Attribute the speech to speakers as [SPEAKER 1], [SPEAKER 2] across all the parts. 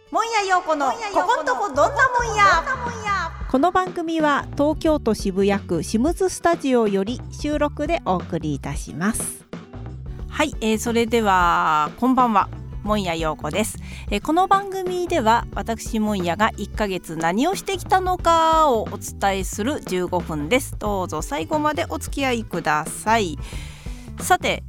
[SPEAKER 1] もんやようこのここんとこどんなもんや。
[SPEAKER 2] この番組は東京都渋谷区シムズスタジオより収録でお送りいたします。
[SPEAKER 1] はい、それではこんばんは、もんやようこです。この番組では私もんやが1ヶ月何をしてきたのかをお伝えする15分です。どうぞ最後までお付き合いください。さて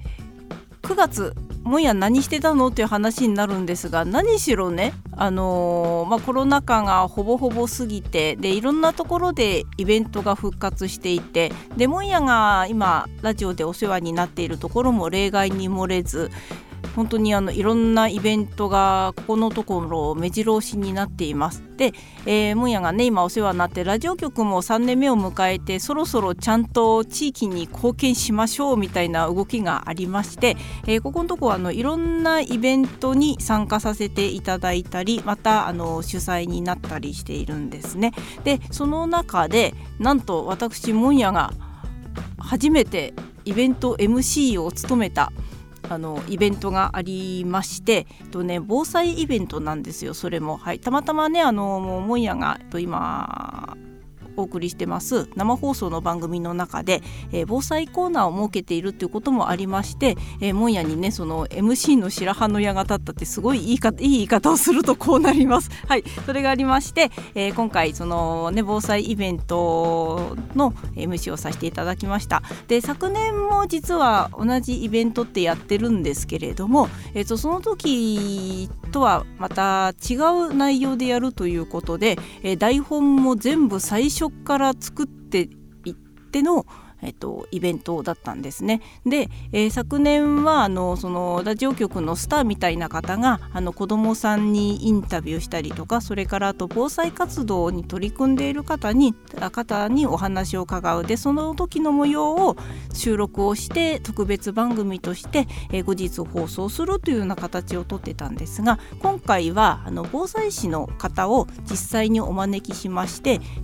[SPEAKER 1] 9月もんや何してたのっていう話になるんですが、何しろね、コロナ禍がほぼほぼ過ぎて、でいろんなところでイベントが復活していて、でもんやが今ラジオでお世話になっているところも例外に漏れず、本当にいろんなイベントがここのところ目白押しになっています。で、もんやがね今お世話になってラジオ局も3年目を迎えて、そろそろちゃんと地域に貢献しましょうみたいな動きがありまして、ここのところいろんなイベントに参加させていただいたり、また主催になったりしているんですね。でその中でなんと私もんやが初めてイベント MC を務めたイベントがありまして、防災イベントなんですよ。それも、はい、たまたまねもんやが今お送りしてます生放送の番組の中で、防災コーナーを設けているということもありまして、もんやにねその MC の白羽の矢が立ったってすごいいい言い方をするとこうなります。はい、それがありまして、今回そのね防災イベントの MC をさせていただきました。で昨年も実は同じイベントってやってるんですけれども、その時とはまた違う内容でやるということで、台本も全部最初から作っていってのイベントだったんですね。で、昨年はそのラジオ局のスターみたいな方が子どもさんにインタビューしたりとか、それからあと防災活動に取り組んでいる方にお話を伺う。でその時の模様を収録をして特別番組として、後日放送するというような形をとってたんですが、今回は防災士の方を実際にお招きしまして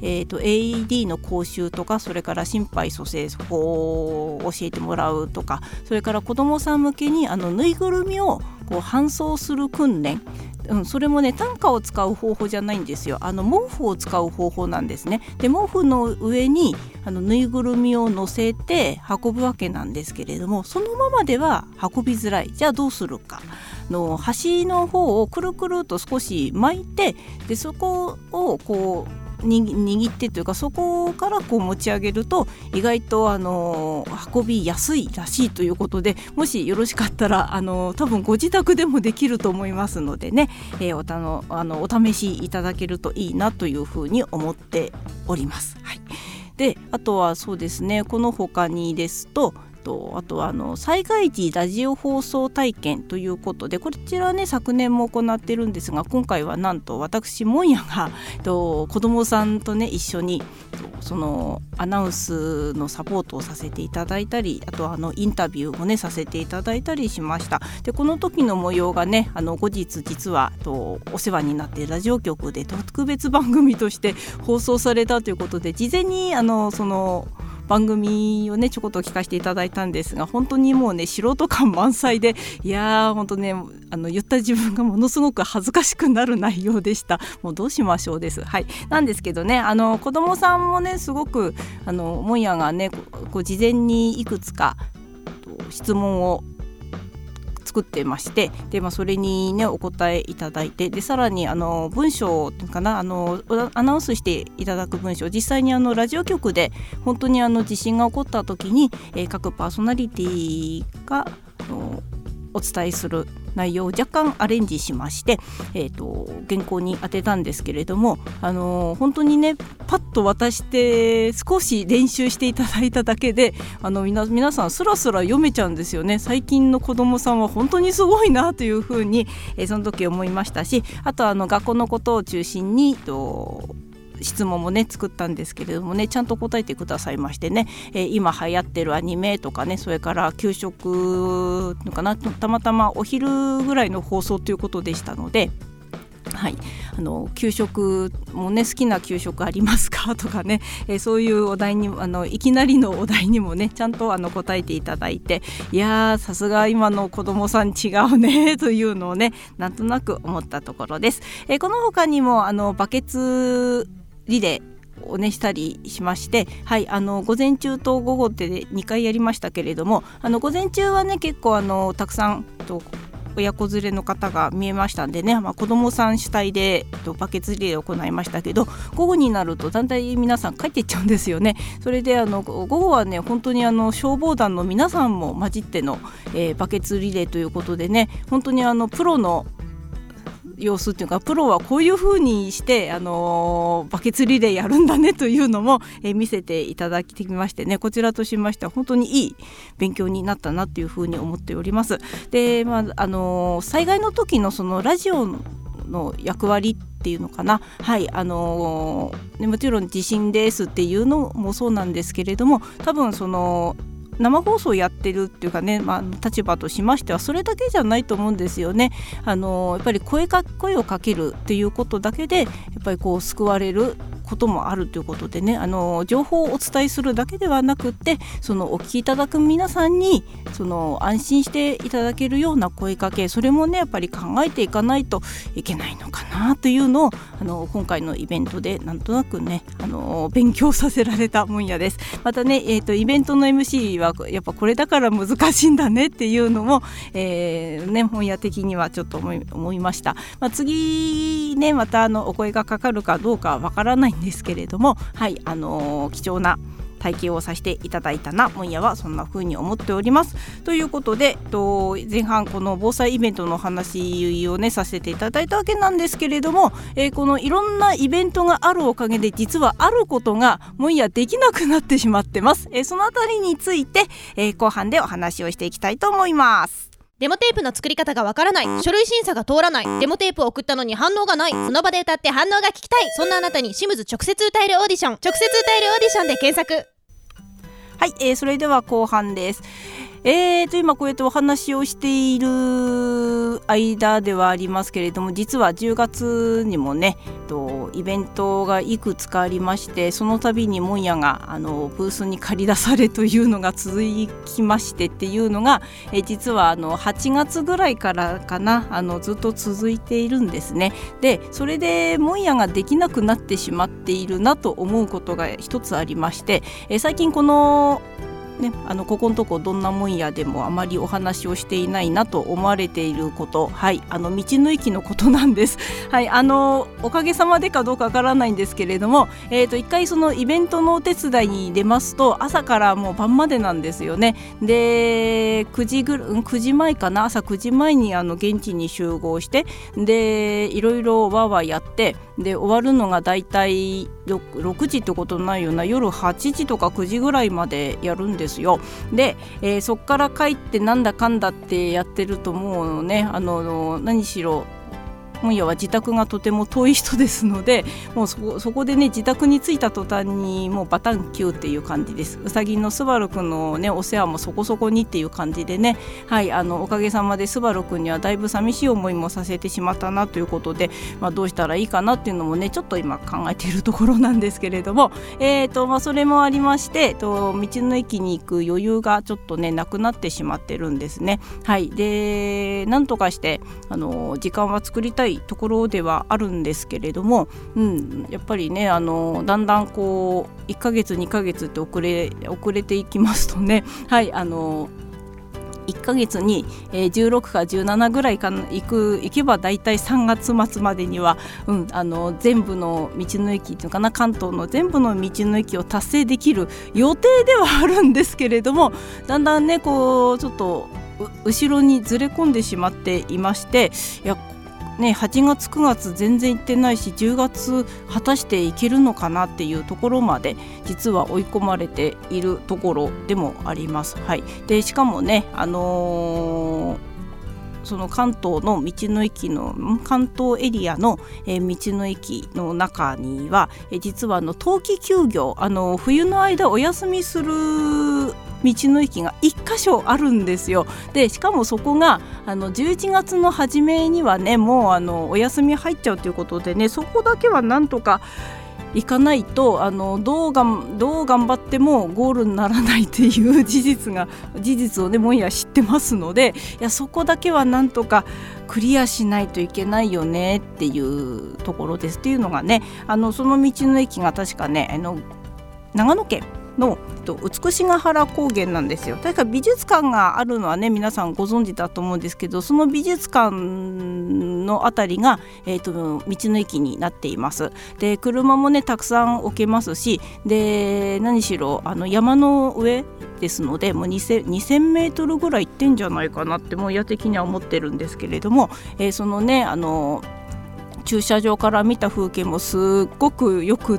[SPEAKER 1] 、AED の講習とか、それから心肺蘇生法を教えてもらうとか、それから子どもさん向けにぬいぐるみを搬送する訓練、それもね担架を使う方法じゃないんですよ。毛布を使う方法なんですね。で毛布の上にぬいぐるみを乗せて運ぶわけなんですけれども、そのままでは運びづらい。じゃあどうするか、端の方をくるくると少し巻いて、でそこを握ってというか、そこから持ち上げると意外と運びやすいらしいということで、もしよろしかったら多分ご自宅でもできると思いますのでね、お試しいただけるといいなというふうに思っております。はい、であとはそうですね、この他にですとあとは災害時ラジオ放送体験ということで、こちらね昨年も行っているんですが、今回はなんと私もんやが子どもさんとね一緒にそのアナウンスのサポートをさせていただいたり、あとインタビューもねさせていただいたりしました。でこの時の模様がね後日実はお世話になっているラジオ局で特別番組として放送されたということで、事前にその番組をねちょこっと聞かせていただいたんですが、本当にもうね素人感満載で、いやー本当ね言った自分がものすごく恥ずかしくなる内容でした。もうどうしましょうです。はい、なんですけどね子どもさんもねすごくもんやがね事前にいくつか質問を作ってまして、で、それにねお答えいただいて、でさらに文章かなアナウンスしていただく文章、実際にラジオ局で本当に地震が起こった時に、各パーソナリティがお伝えする内容を若干アレンジしまして、原稿に当てたんですけれども、本当にねパッと渡して少し練習していただいただけで皆さんスラスラ読めちゃうんですよね。最近の子どもさんは本当にすごいなというふうに、その時思いましたし、あと学校のことを中心に質問もね作ったんですけれどもね、ちゃんと答えてくださいましてね、今流行ってるアニメとかね、それから給食のかな、たまたまお昼ぐらいの放送ということでしたので、 はい、給食もね好きな給食ありますかとかね、そういうお題にいきなりのお題にもねちゃんと答えていただいて、いやーさすが今の子どもさん違うねというのをねなんとなく思ったところです。この他にもバケツリレーをねしたりしまして、はい、午前中と午後って2回やりましたけれども、午前中はね結構たくさん親子連れの方が見えましたんでね、子どもさん主体でバケツリレーを行いましたけど、午後になるとだんだん皆さん帰っていっちゃうんですよね。それで午後はね本当に消防団の皆さんも混じっての、バケツリレーということでね、本当にプロの様子っていうか、プロはこういう風にして、バケツリレーやるんだねというのも、見せていただきましてね、こちらとしましては本当にいい勉強になったなという風に思っております。で、災害の時のそのラジオの役割っていうのかな、はい、もちろん地震ですっていうのもそうなんですけれども、多分その生放送やってるっていうかね、立場としましてはそれだけじゃないと思うんですよね。やっぱり声をかけるっていうことだけでやっぱり救われることもあるということでね、情報をお伝えするだけではなくって、そのお聞きいただく皆さんに安心していただけるような声かけ、それもねやっぱり考えていかないといけないのかなというのを今回のイベントでなんとなくね勉強させられたもんやです。またね、イベントの MC はやっぱこれだから難しいんだねっていうのも、本屋的にはちょっと思いました。次ねまたお声がかかるかどうかわからないんですけれども、はい、貴重な体験をさせていただいたなもんやはそんな風に思っております。ということで、前半この防災イベントの話をねさせていただいたわけなんですけれども、このいろんなイベントがあるおかげで実はあることがもんやできなくなってしまってます。そのあたりについて、後半でお話をしていきたいと思います。
[SPEAKER 3] デモテープの作り方がわからない、書類審査が通らない、デモテープを送ったのに反応がない、その場で歌って反応が聞きたい、そんなあなたにシムズ直接歌えるオーディション、直接歌えるオーディションで検索。
[SPEAKER 1] はい、それでは後半です。今こうやってお話をしている間ではありますけれども、実は10月にもねイベントがいくつかありまして、その度にもんやがブースに借り出されというのが続きましてっていうのが、実は8月ぐらいからかなずっと続いているんですね。でそれでもんやができなくなってしまっているなと思うことが一つありまして、最近このここのとこどんなもんやでもあまりお話をしていないなと思われていること、はい、道の駅のことなんです。はい、おかげさまでかどうかわからないんですけれども、一回そのイベントのお手伝いに出ますと朝からもう晩までなんですよね。で9時前かな、朝9時前に現地に集合して、でいろいろわわやって、で終わるのがだいたい6時ってことないよな、夜8時とか9時ぐらいまでやるんですよ。で、そっから帰ってなんだかんだってやってるともうね何しろもんやは自宅がとても遠い人ですので、もうそこでね自宅に着いた途端にもうバタンキューっていう感じです。うさぎのスバルくんのねお世話もそこそこにっていう感じでね、はい、おかげさまでスバルくんにはだいぶ寂しい思いもさせてしまったなということで、どうしたらいいかなっていうのもねちょっと今考えているところなんですけれども、それもありまして、道の駅に行く余裕がちょっとねなくなってしまってるんですね。はい、でなんとかして時間は作りたいところではあるんですけれども、やっぱりねだんだん1ヶ月2ヶ月って遅れていきますとね、はい、1ヶ月に16か17ぐらい行けばだいたい3月末までには、全部の道の駅っていうかな、関東の全部の道の駅を達成できる予定ではあるんですけれども、だんだんねちょっと後ろにずれ込んでしまっていまして、8月9月全然行ってないし、10月果たしていけるのかなっていうところまで実は追い込まれているところでもあります。はい、でしかもね、その関東の道の駅の関東エリアの道の駅の中には実は冬季休業、冬の間お休みする道の駅が1箇所あるんですよ。でしかもそこが11月の初めにはねもうお休み入っちゃうということでね、そこだけはなんとか行かないとどう頑張ってもゴールにならないっていう事実をねもんや知ってますので、いやそこだけはなんとかクリアしないといけないよねっていうところです。っていうのがねその道の駅が確かね長野県の美しが原高原なんですよ。確か美術館があるのはね皆さんご存知だと思うんですけど、その美術館のあたりが、道の駅になっています。で車もねたくさん置けますし、で何しろ山の上ですのでもう2000メートルぐらい行ってんじゃないかなってもう矢的には思ってるんですけれども、そのね駐車場から見た風景もすっごくよくって、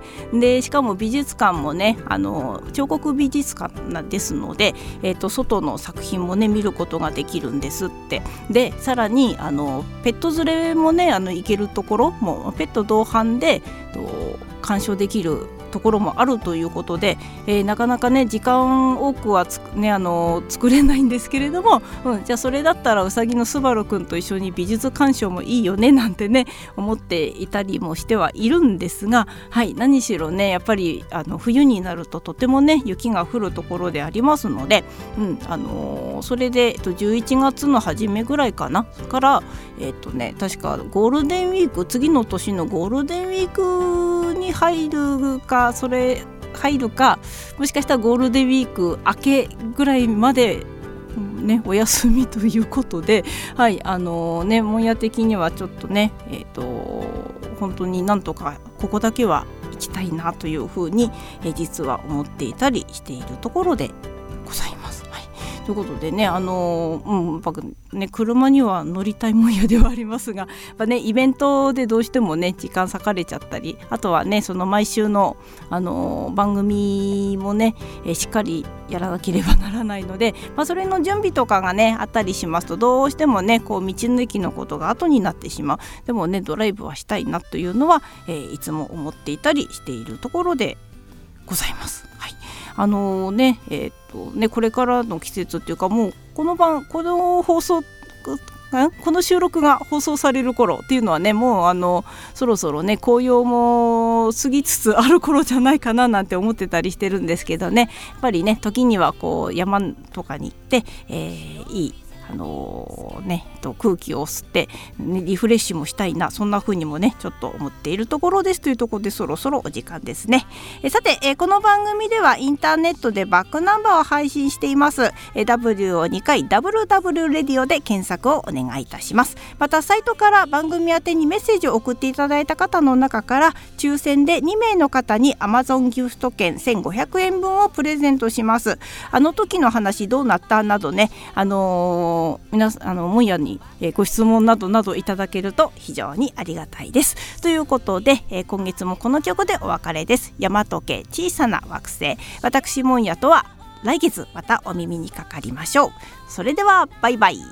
[SPEAKER 1] でしかも美術館もね彫刻美術館ですので、外の作品もね見ることができるんですって。でさらにペット連れもね行けるところもペット同伴で鑑賞できるところもあるということで、なかなかね時間多くは作れないんですけれども、じゃあそれだったらうさぎのスバルくんと一緒に美術鑑賞もいいよねなんてね思っていたりもしてはいるんですが、はい、何しろねやっぱり冬になるととてもね雪が降るところでありますので、それで11月の初めぐらいかなから確かゴールデンウィーク次の年のゴールデンウィークに入るかもしかしたらゴールデンウィーク明けぐらいまでねお休みということで、はいもんや的にはちょっとね本当になんとかここだけは行きたいなというふうに、実は思っていたりしているところでございます。ということでね、やっぱね車には乗りたいもんやではありますが、やっぱねイベントでどうしてもね時間割かれちゃったり、あとはねその毎週の、番組もね、しっかりやらなければならないので、それの準備とかがねあったりしますとどうしてもね道の駅のことが後になってしまう。でもねドライブはしたいなというのは、いつも思っていたりしているところでございます。はい、これからの季節っていうかもうこの収録が放送される頃っていうのはねもうそろそろね紅葉も過ぎつつある頃じゃないかななんて思ってたりしてるんですけどね、やっぱりね時には山とかに行って、いい空気を吸って、リフレッシュもしたいな、そんな風にもねちょっと思っているところですというところでそろそろお時間ですね。さて、この番組ではインターネットでバックナンバーを配信しています。W を2回 WW レディオで検索をお願いいたします。またサイトから番組宛てにメッセージを送っていただいた方の中から抽選で2名の方に Amazon ギフト券1500円分をプレゼントします。時の話どうなったなどね皆さんもんやにご質問などなどいただけると非常にありがたいです。ということで、今月もこの曲でお別れです。大和家小さな惑星、私もんやとは来月またお耳にかかりましょう。それではバイバイ。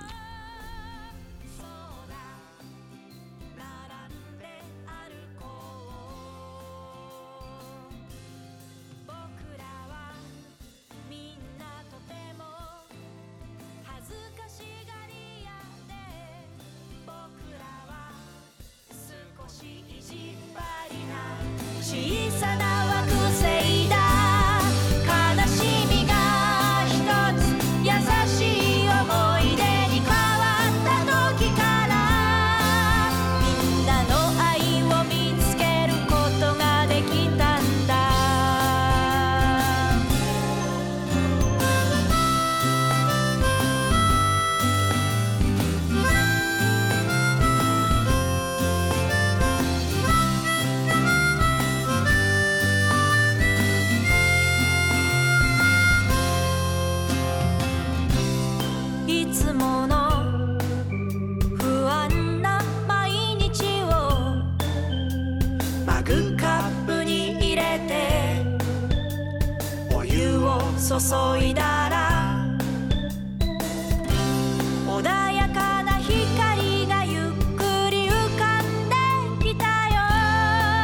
[SPEAKER 4] 小さな惑星だ、悲しみが一つ優しい思い出に変わった時からみんなの愛を見つけることができたんだ。いつもの不安な毎日をマグカップに入れてお湯を注いだら穏やかな光がゆっくり浮かんできた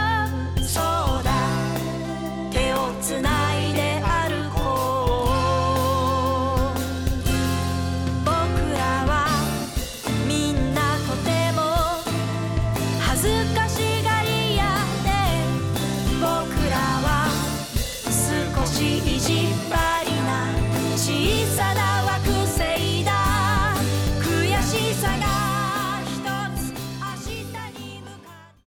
[SPEAKER 4] よ。そうだ、手をつないで歩こう。 かし